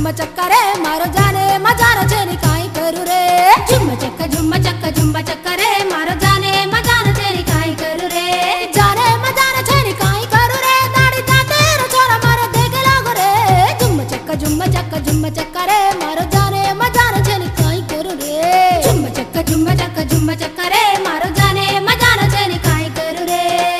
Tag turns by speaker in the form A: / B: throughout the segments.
A: झुम चक्का रे मारो जाने मजा न छेनी काई करू रे। झुम चक्का रे मारो जाने मजा न छेनी काई करू रे। जाने मजा न छेनी काई करू रे, दाढ़ी दाते रो छोरा मारे देखे लागो रे। झुम चक्का रे मारो जाने मजा न छेनी काई करू रे। झुम चक्का रे मारो जाने मजा न छेनी काई करू रे।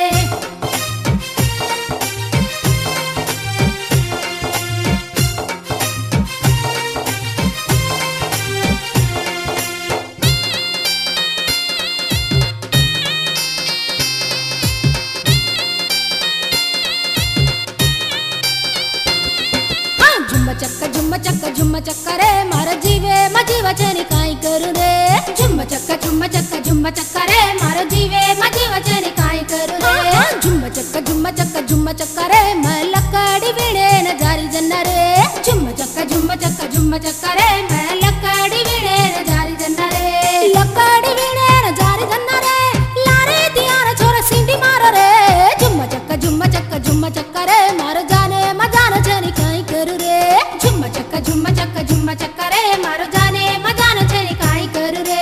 A: झुम चक्का रे मारो जीवे मजीवा छेनी काई करू रे। झुम चक्का रे मारो जीवे मजीवा छेनी काई करू रे। झुम चक्का रे मैं लकड़ी वीणे न जारी जन्ना रे। झुम चक्का रे मैं लकड़ी वीणे न जारी जन्ना रे। लकड़ी वीणे न जारी जन्ना रे, लारे दिया न छोरा सिंडी मारो रे। झुम चक्का रे मारो जाने मजा न छेनी काई करू रे। झुम चक्का रे मारो जाने मजा न छेनी काई करू रे।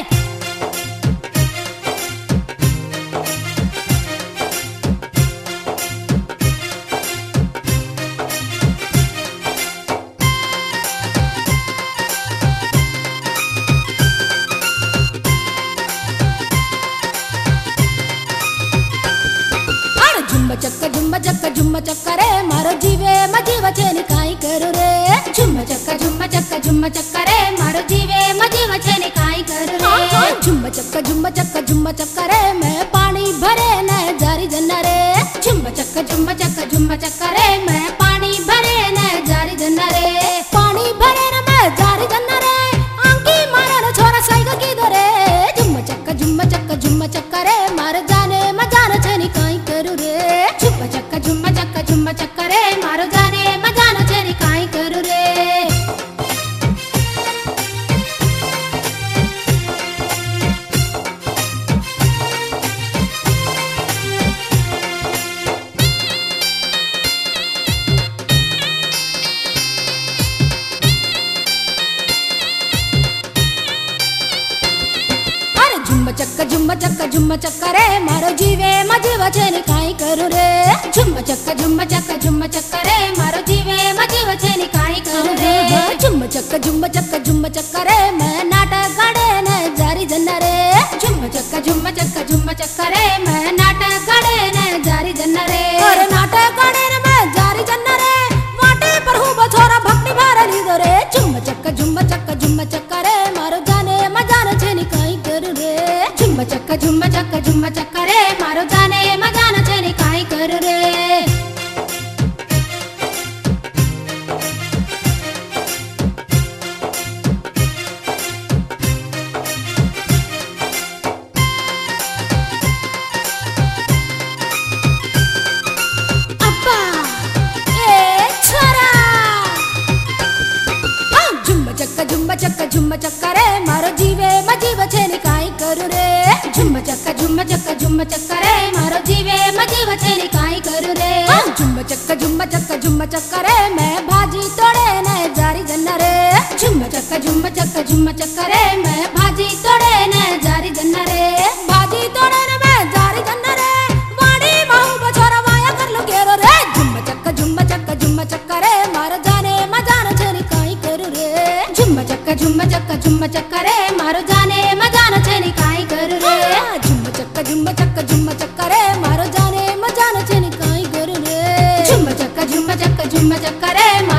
A: झुम चक्का रे मारो जीवे मजीवा छेनी काई करू रे। झुम चक्का रे मारो जीवे मजीवा छेनी काई करू रे। झुम चक्का रे मैं पानी भरे न जारी जन्ना रे। झुम चक्का रे मैं पानी भरे न जारी जन्ना रे। पानी भरे न मैं जारी जन्ना रे, आंकी मारे न छोरा साइगा की दरे। झुम चक्का रे मारो जाने मजा न छेनी काई करू रे। झुम चक्का रे मारो जाने मजा न छेनी काई करू रे। झुम चक्का रे मारो जीवे मजीवा छेनी काई करू रे। झुम चक्का रे मारो जीवे मजीवा छेनी काई करू रे। झुम चक्का रे मैं नाटक गाड़े न जारी जन्ना रे। झुम चक्का रे मैं नाटक गाड़े न जारी जन्ना रे। और नाटक गाड़े न मैं जारी जन्ना रे, वाटे पर हूँ बछोरा भक्ति भरली दो रे। झुम चक्का रे मारो जाने मजा न छेनी काई करू रे। झुम चक्का रे मारो जाने मजा न छेनी काई करू रे। झुम चक्का रे मारो जीवे मजीवा छेनी काई करू रे। झुम चक्का रे मारो जीवे मजीवा छेनी काई करू रे। झुम चक्का रे मैं भाजी तोड़े न जारी जन्ना रे। झुम चक्का रे मैं भाजी तोड़े न जारी जन्ना रे। भाजी तोड़े न मैं जारी जन्ना रे, वाड़ी महू बछोरा वाया कर लो घेरो रे। झुम चक्का रे मारो जाने मजा न छेनी काई करू रे। झुम चक्का रे मारो जाने मजा न छेनी काई करू रे। झुम चक्का रे मारो जाने मजा न छेनी काई करू रे। झुम चक्का रे